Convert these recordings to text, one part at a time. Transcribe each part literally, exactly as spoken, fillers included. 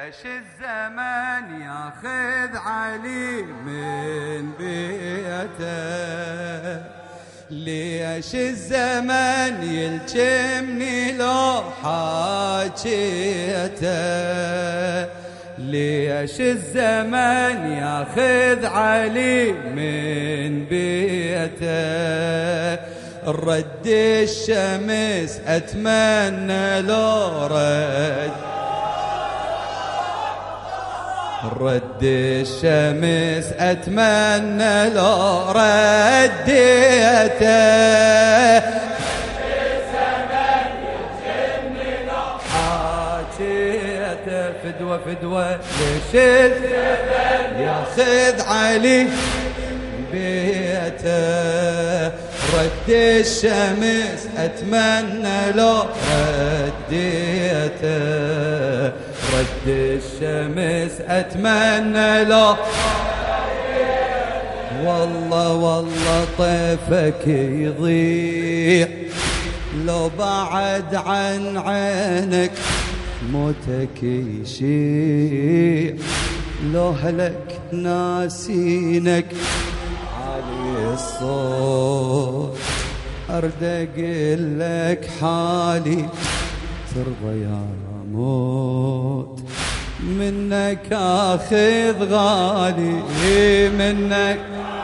ليش الزمن ياخذ علي من بيته؟ ليش الزمن يلجمني لو حاجيته؟ ليش الزمن ياخذ علي من بيته؟ رد الشمس أتمنى لو رد، رد الشمس أتمنى لو رديته. حاجيته فدوة فدوة ليش الزمن ياخذ علي بيته؟ رد الشمس أتمنى لو رديته، رد الشمس أتمنى لو والله والله طيفك يضيع لو بعد عن عينك، موتك يشيع لو هلك ناسينك عالي الصوت. أرد أقول لك حالي ترضى يا موت، منك آخذ غالي منك.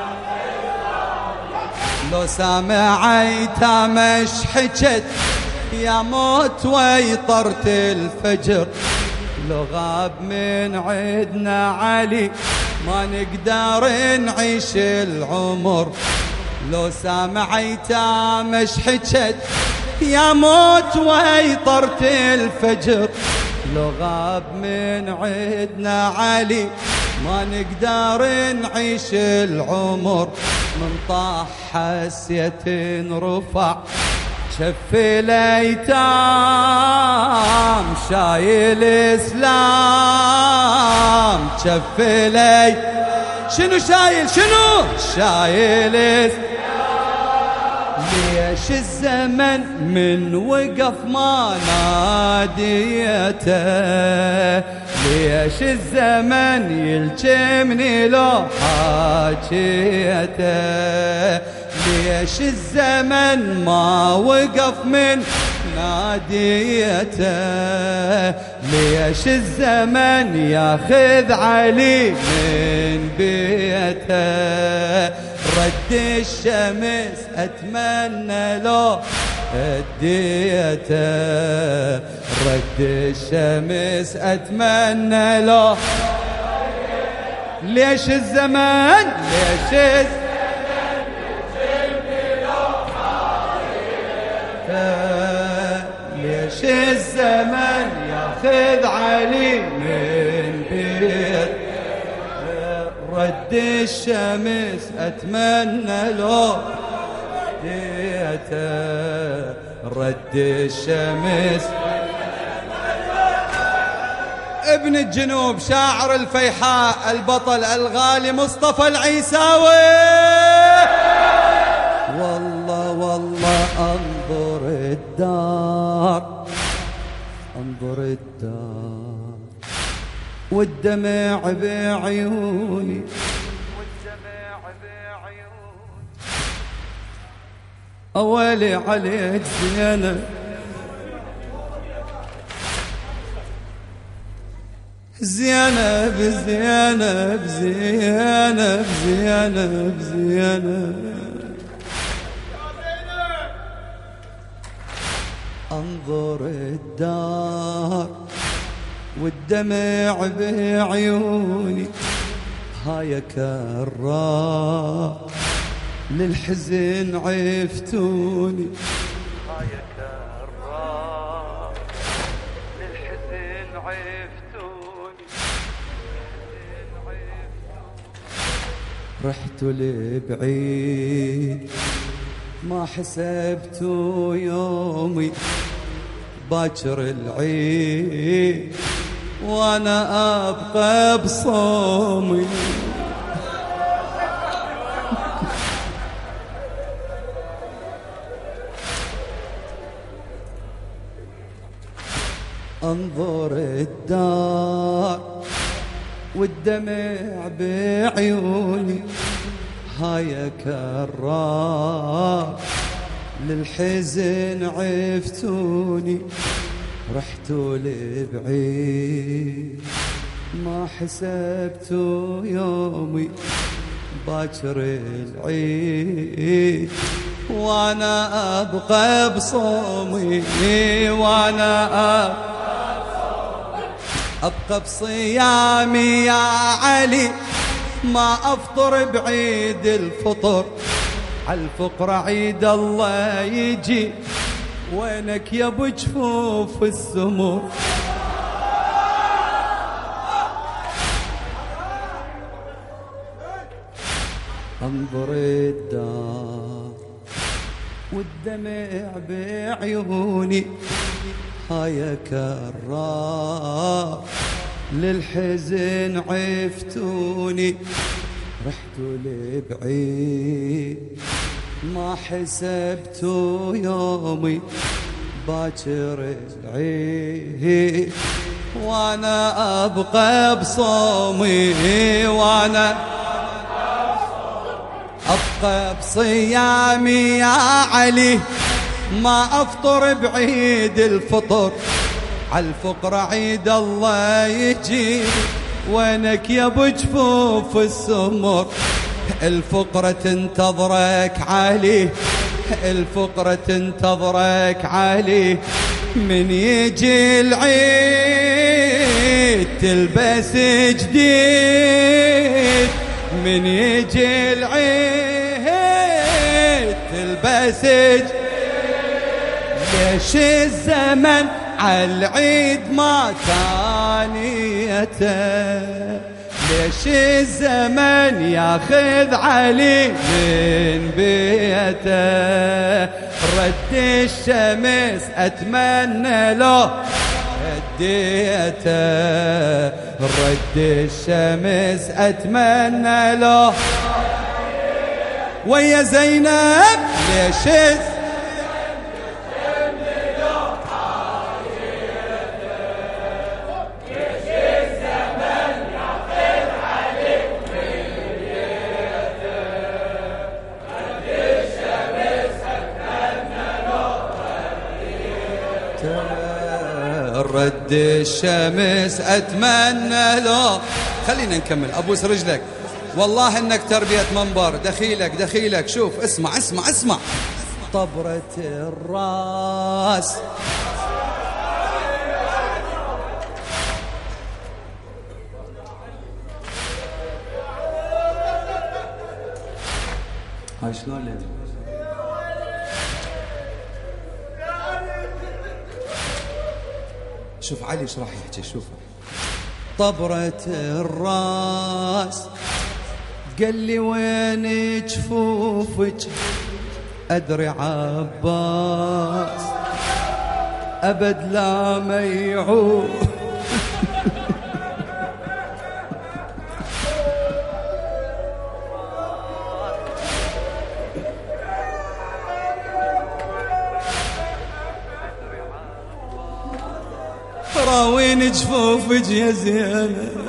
لو سامع ايتامش حجت يا موت ويطرت الفجر، لو غاب من عدنا علي ما نقدر نعيش العمر. لو سامع ايتامش حجت يا موت ويطرت الفجر، لو غاب من عدنا علي ما نقدر نعيش العمر. من طاح حسيت رفع شف الايتام شايل اسلام، شف الايتام شنو شايل شنو شايل اسلام. ليش الزمن من وقف ما ناديته؟ ليش الزمن يلجمني لو حاجيته؟ ليش الزمن ما وقف من ناديته؟ ليش الزمن ياخذ علي من بيته؟ رد الشمس أتمنى لو هديته، رد الشمس أتمنى لو. ليش الزمن ليش الزمن يجيبني لو حاجيته؟ ليش الزمن ياخذ علي من بيته؟ رد الشمس أتمنى لو هديته، رد الشمس. ابن الجنوب شاعر الفيحاء البطل الغالي مصطفى العيساوي. والله والله انظر الدار، انظر الدار والدمع بعيوني، والدمع بعيوني. أولي عليك زينب زينب زينب زينب زينب زينب. انظر الدار والدمع بعيوني، هاي كرار للحزن عفتوني، هاي كرار للحزن عفتوني. رحتوا لبعيد ما حسبتوا يومي، باكر العيد وانا ابقى بصومي. انظر الدار والدمع بعيوني، هاي كرار للحزن عفتوني، رحتوا لبعيد ما حسبتوا يومي، باكر العيد وانا ابقى بصومي، وانا ابقى بصيامي يا علي، ما افطر بعيد الفطر، عالفقر عيد الله يجي، وينك يا ابو جفوف السمر. انظر الدار والدمع بعيوني، هاي كرار للحزن عفتوني، رحتوا لبعيد ما حسبتوا يومي، باكر العيد وانا ابقى بصومي، وانا ابقى بصيامي يا علي، ما افطر بعيد الفطر، عالفقر عيد الله يجي، وينك يا ابو جفوف السمر. الفقرة تنتظرك علي، الفقرة تنتظرك علي، من يجي العيد تلبس جديد، من يجي العيد تلبس جديد. ليش الزمن عالعيد ما تانيته، ليش الزمن ياخذ علي من بيته، رد الشمس اتمنى لو هديته، رد الشمس اتمنى لو ويا زينب، ليش رد الشمس اتمنى له. خلينا نكمل ابوس رجلك، والله انك تربية منبر، دخيلك دخيلك. شوف اسمع اسمع اسمع. طبرة الراس هاي شلون ليه؟ شوف علي ايش راح يحكي. شوف طبرة الراس قال لي وين جفوفك، ادري عباس ابد لا ما يعود. وين جفوفك يا زينب،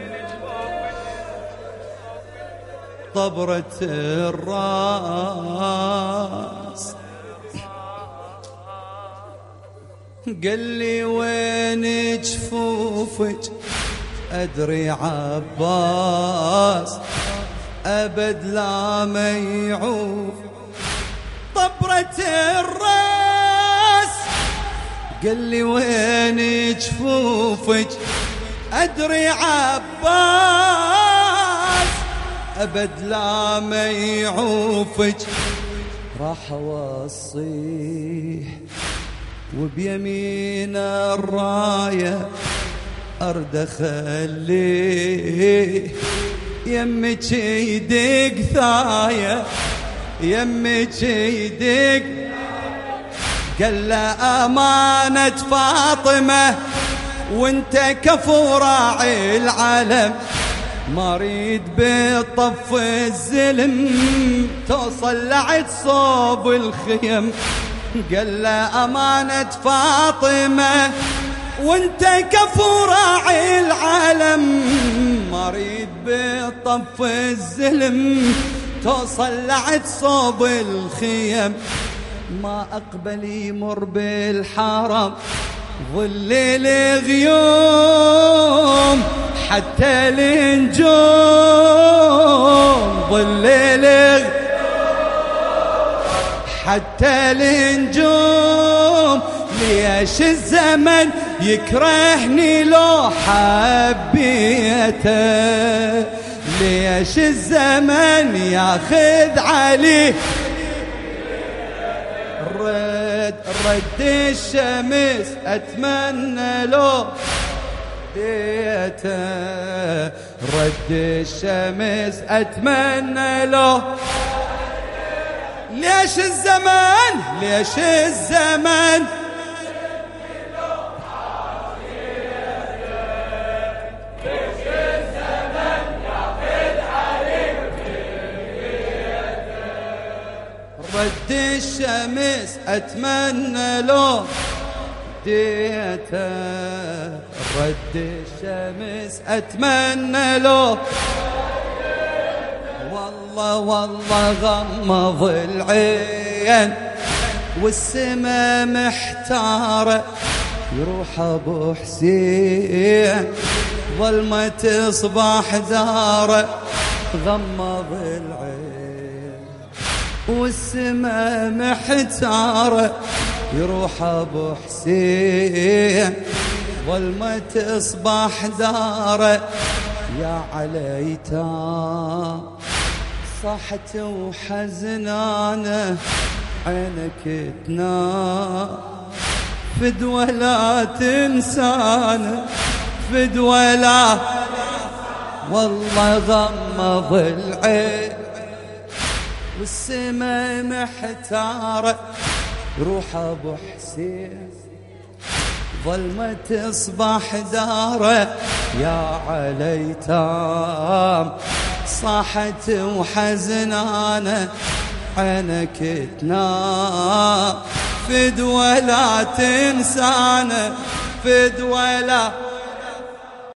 طبرة الراس قال لي وين جفوفك، ادري عباس ابد لا ما يعوف. طبرة الراس قال لي وين جفوفك، ادري عباس ابد لا ما يعوفك. راح اوصيه وبيمين الرايه ارد اخليه، يمك يدق ثايه يمك يدق. قال له امانة فاطمة وانت كفو راعي العلم، ما اريد بطف الزلم توصل لعد صوب الخيم. قال له امانة فاطمة وانت كفو راعي العالم، ما اريد بطف الزلم توصل لعد صوب الخيم، ما اقبل يمر بالحرم ظل الغيوم، حتى النجوم ظل الغيوم، حتى النجوم. ليش الزمن يكرهني لو حبيته، ليش الزمن ياخذ عليه رد رد الشمس اتمنى لو ديته، رد الشمس اتمنى لو. ليش الزمن ليش الزمن رد الشمس اتمنى لو ديته، رد الشمس اتمنى لو. والله والله غمض العين والسما محتارة، يروح ابو حسين ظلمة تصبح داره. غمض العين والسما محتارة، يروح ابو حسين ظلمة تصبح داره. يا عليتا صحت وحزنانة عينك تنام، فدوى لا تنسانا فدوى لا. والله غمض العين والسما محتارة، روح ابو حسين ظلمة تصبح داره. يا عليتام صاحت وحزنانة عينك تنام، فدوى لا تنسانا فدوى لا.